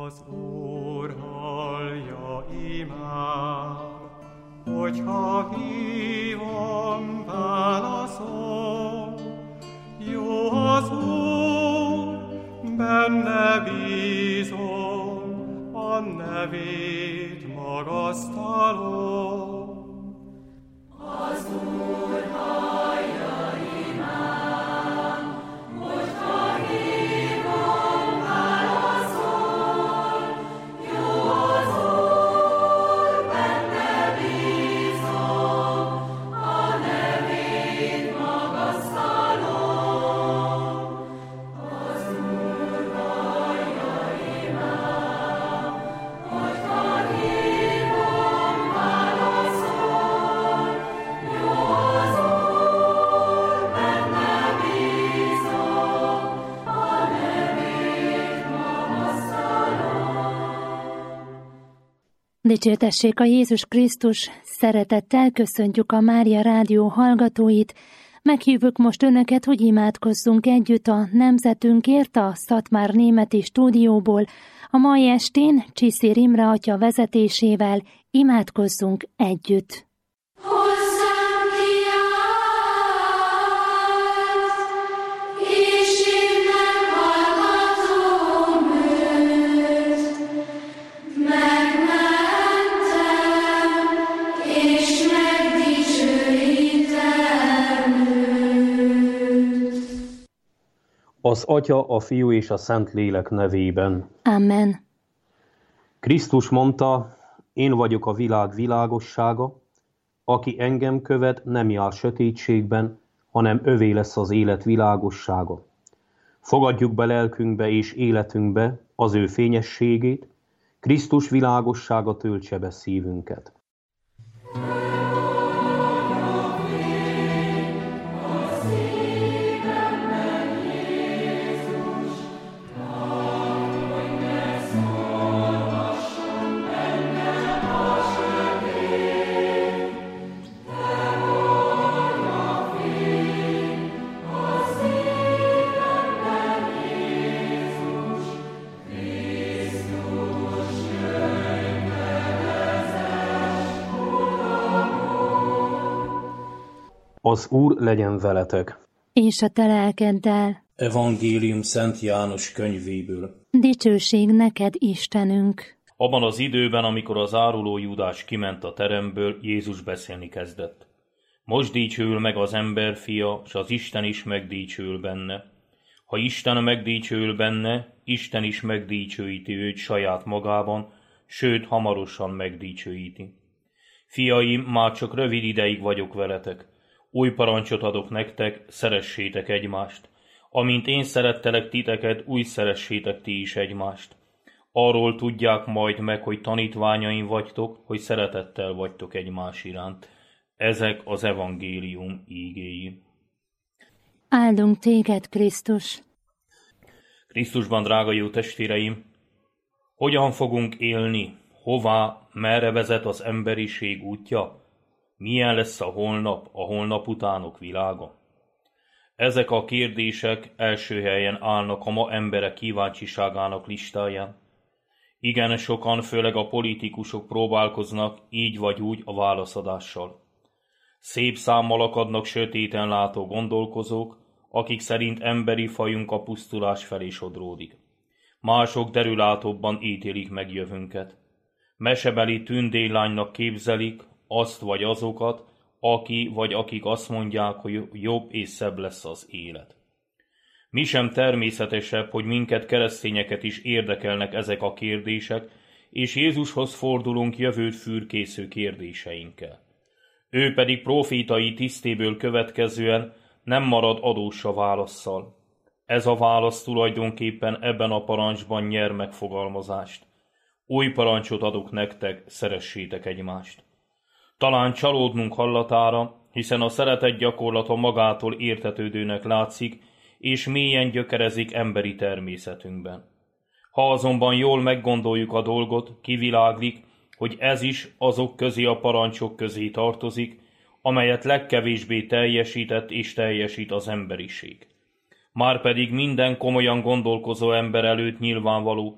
Az Úr hallja imám, hogyha hívom, válaszol. Jó az Úr, benne bízom, a nevét magasztalom. Az Úr hallja imám, hogyha hívom, válaszol. Jó az Úr, benne bízom, a nevét magasztalom. Az Úr hallja imám, hogyha hívom, válaszol. Jó az Úr, benne bízom, a nevét magasztalom. Dicsértessék a Jézus Krisztus, szeretettel köszöntjük a Mária Rádió hallgatóit. Meghívjuk most önöket, hogy imádkozzunk együtt a nemzetünkért a Szatmár-németi stúdióból. A mai estén Csiszér Imre atya vezetésével imádkozzunk együtt. Hozzám kiállt, és én meghallgatom őt. Megmentem, és megdicsőítem őt. Az Atya, a Fiú és a Szentlélek nevében. Amen. Krisztus mondta, én vagyok a világ világossága, aki engem követ, nem jár sötétségben, hanem övé lesz az élet világossága. Fogadjuk be lelkünkbe és életünkbe az ő fényességét, Krisztus világossága töltse be szívünket. Az Úr legyen veletek. És a te lelkeddel. Evangélium Szent János könyvéből. Dicsőség neked, Istenünk. Abban az időben, amikor az áruló Júdás kiment a teremből, Jézus beszélni kezdett. Most dicsőül meg az emberfia, s az Isten is megdicsőül benne. Ha Isten megdicsőül benne, Isten is megdicsőíti őt saját magában, sőt, hamarosan megdicsőíti. Fiaim, már csak rövid ideig vagyok veletek. Új parancsot adok nektek, szeressétek egymást. Amint én szerettelek titeket, úgy szeressétek ti is egymást. Arról tudják majd meg, hogy tanítványaim vagytok, hogy szeretettel vagytok egymás iránt. Ezek az evangélium ígéi. Áldunk téged, Krisztus. Krisztusban, drága jó testvéreim, hogyan fogunk élni? Hová, merre vezet az emberiség útja? Milyen lesz a holnap utánok világa? Ezek a kérdések első helyen állnak a ma emberek kíváncsiságának listáján. Igen, sokan, főleg a politikusok próbálkoznak így vagy úgy a válaszadással. Szép számmal akadnak sötéten látó gondolkozók, akik szerint emberi fajunk a pusztulás felé sodródik. Mások derülátóbban ítélik meg jövőnket. Mesebeli tündérlánynak képzelik azt vagy azokat, aki vagy akik azt mondják, hogy jobb és szebb lesz az élet. Mi sem természetesebb, hogy minket, keresztényeket is érdekelnek ezek a kérdések, és Jézushoz fordulunk jövőt fürkésző kérdéseinkkel. Ő pedig prófétai tisztéből következően nem marad adós a válasszal. Ez a válasz tulajdonképpen ebben a parancsban nyer megfogalmazást. Új parancsot adok nektek, szeressétek egymást. Talán csalódnunk hallatára, hiszen a szeretet gyakorlata magától értetődőnek látszik, és mélyen gyökerezik emberi természetünkben. Ha azonban jól meggondoljuk a dolgot, kiviláglik, hogy ez is azok közé a parancsok közé tartozik, amelyet legkevésbé teljesített és teljesít az emberiség. Márpedig minden komolyan gondolkozó ember előtt nyilvánvaló,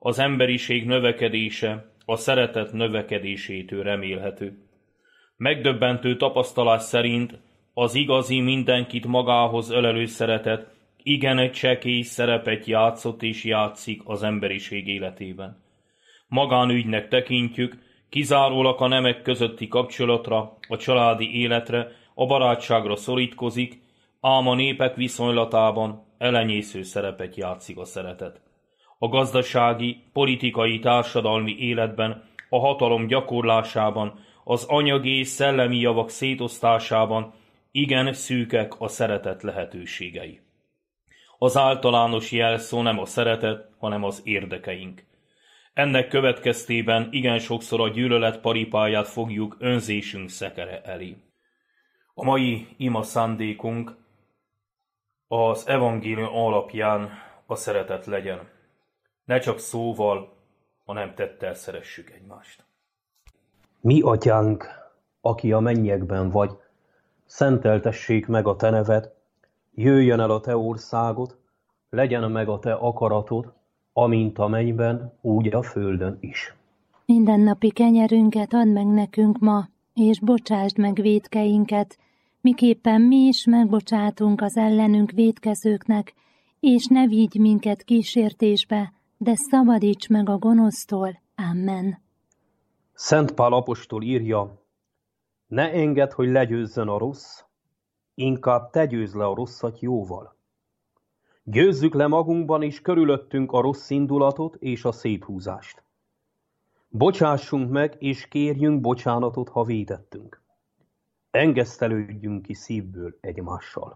Az emberiség növekedése a szeretet növekedésétől remélhető. Megdöbbentő tapasztalás szerint az igazi, mindenkit magához ölelő szeretet igen csekély szerepet játszott és játszik az emberiség életében. Magánügynek tekintjük, kizárólag a nemek közötti kapcsolatra, a családi életre, a barátságra szorítkozik, ám a népek viszonylatában elenyésző szerepet játszik a szeretet. A gazdasági, politikai, társadalmi életben, a hatalom gyakorlásában, az anyagi és szellemi javak szétosztásában igen szűkek a szeretet lehetőségei. Az általános jelszó nem a szeretet, hanem az érdekeink. Ennek következtében igen sokszor a gyűlölet paripáját fogjuk önzésünk szekere elé. A mai ima szándékunk az evangélium alapján a szeretet legyen. Ne csak szóval, hanem tettel szeressük egymást. Mi atyánk, aki a mennyekben vagy, szenteltessék meg a te neved, jöjjön el a te országod, legyen meg a te akaratod, amint a mennyben, úgy a földön is. Mindennapi kenyerünket add meg nekünk ma, és bocsásd meg vétkeinket, miképpen mi is megbocsátunk az ellenünk vétkezőknek, és ne vigy minket kísértésbe, de szabadíts meg a gonosztól. Amen. Szent Pál apostol írja, ne engedd, hogy legyőzzön a rossz, inkább te győzd le a rosszat jóval. Győzzük le magunkban és körülöttünk a rossz indulatot és a széthúzást. Bocsássunk meg és kérjünk bocsánatot, ha vétettünk. Engesztelődjünk ki szívből egymással.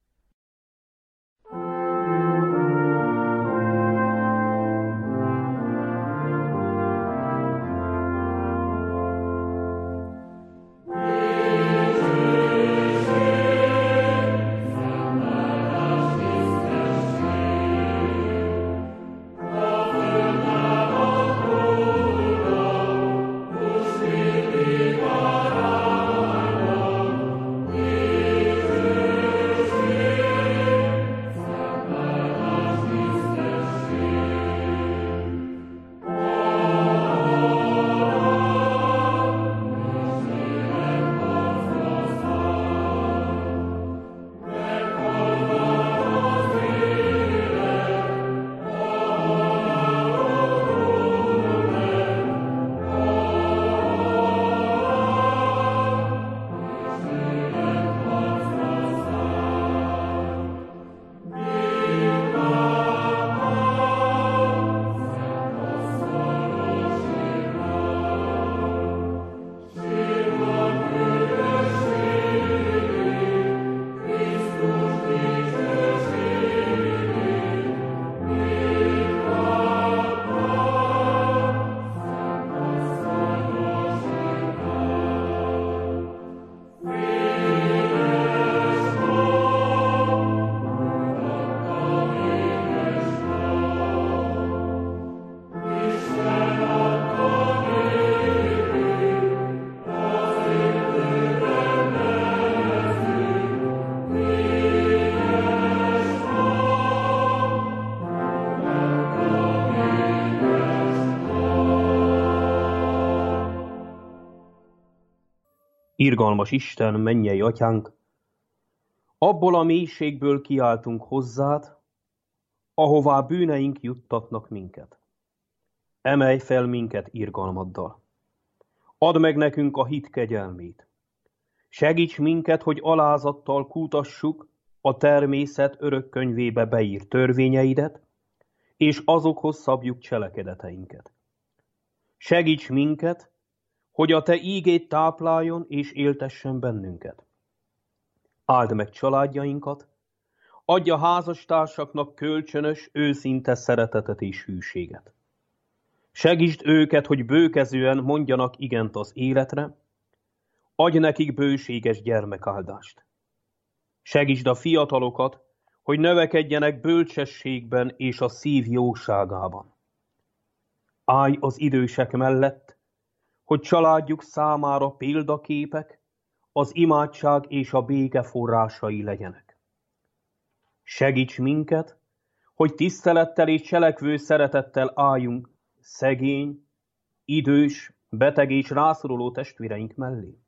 Irgalmas Isten, mennyei atyánk, abból a mélységből kiáltunk hozzád, ahová bűneink juttatnak minket. Emelj fel minket irgalmaddal. Add meg nekünk a hit kegyelmét. Segíts minket, hogy alázattal kutassuk a természet örök könyvébe beírt törvényeidet, és azokhoz szabjuk cselekedeteinket. Segíts minket, hogy a te ígét tápláljon és éltessen bennünket. Áld meg családjainkat, adj a házastársaknak kölcsönös, őszinte szeretetet és hűséget. Segítsd őket, hogy bőkezően mondjanak igent az életre, adj nekik bőséges gyermekáldást. Segítsd a fiatalokat, hogy növekedjenek bölcsességben és a szív jóságában. Állj az idősek mellett, hogy családjuk számára példaképek, az imádság és a béke forrásai legyenek. Segíts minket, hogy tisztelettel és cselekvő szeretettel álljunk szegény, idős, beteg és rászoruló testvéreink mellé.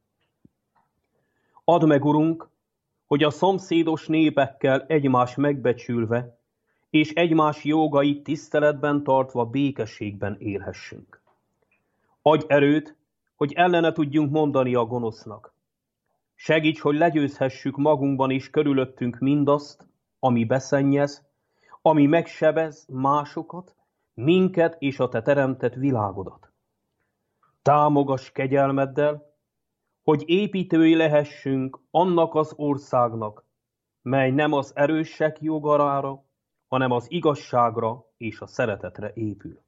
Add meg, Urunk, hogy a szomszédos népekkel egymás megbecsülve és egymás jogait tiszteletben tartva békességben élhessünk. Adj erőt, hogy ellene tudjunk mondani a gonosznak. Segíts, hogy legyőzhessük magunkban és körülöttünk mindazt, ami beszennyez, ami megsebez másokat, minket és a te teremtett világodat. Támogass kegyelmeddel, hogy építői lehessünk annak az országnak, mely nem az erősek jogarára, hanem az igazságra és a szeretetre épül.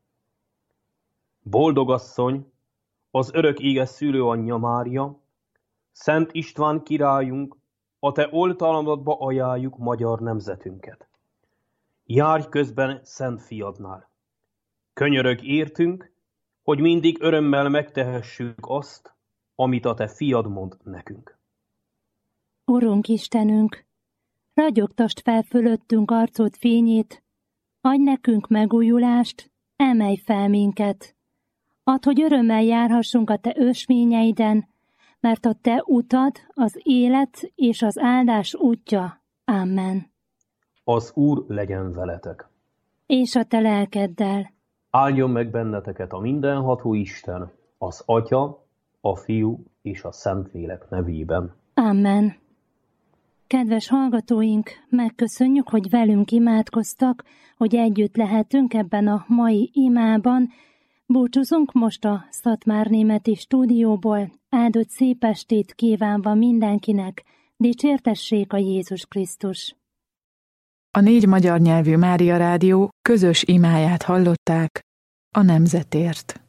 Boldog asszony, az örök éges szülőanyja Mária, Szent István királyunk, a te oltalmadba ajánljuk magyar nemzetünket. Járj közben Szent Fiadnál. Könyörög értünk, hogy mindig örömmel megtehessük azt, amit a te fiad mond nekünk. Urunk Istenünk, ragyogtasd fel fölöttünk arcod fényét, adj nekünk megújulást, emelj fel minket. Add, hogy örömmel járhassunk a te ösvényeiden, mert a te utad az élet és az áldás útja. Amen. Az Úr legyen veletek. És a te lelkeddel. Áldjon meg benneteket a mindenható Isten, az Atya, a Fiú és a Szentlélek nevében. Amen. Kedves hallgatóink, megköszönjük, hogy velünk imádkoztak, hogy együtt lehetünk ebben a mai imában. Búcsúzunk most a Szatmárnémeti stúdióból. Áldott szép estét kívánva mindenkinek, dicsértessék a Jézus Krisztus. A 4 magyar nyelvű Mária Rádió közös imáját hallották a nemzetért.